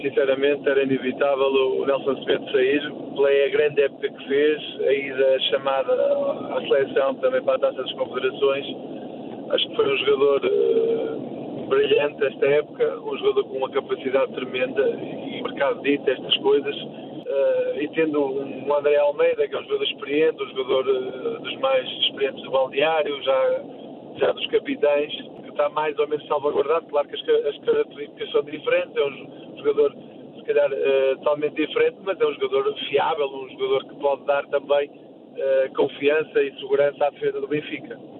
Sinceramente, era inevitável o Nelson Semedo sair, pela grande época que fez, a ida chamada à seleção também para a Taça das Confederações. Acho que foi um jogador brilhante esta época, um jogador com uma capacidade tremenda e o mercado dita estas coisas. E tendo um André Almeida, que é um jogador experiente, um jogador dos mais experientes do balneário, já dos capitães, que está mais ou menos salvaguardado. Claro que as características são diferentes, é um jogador se calhar totalmente diferente, mas é um jogador fiável, um jogador que pode dar também confiança e segurança à defesa do Benfica.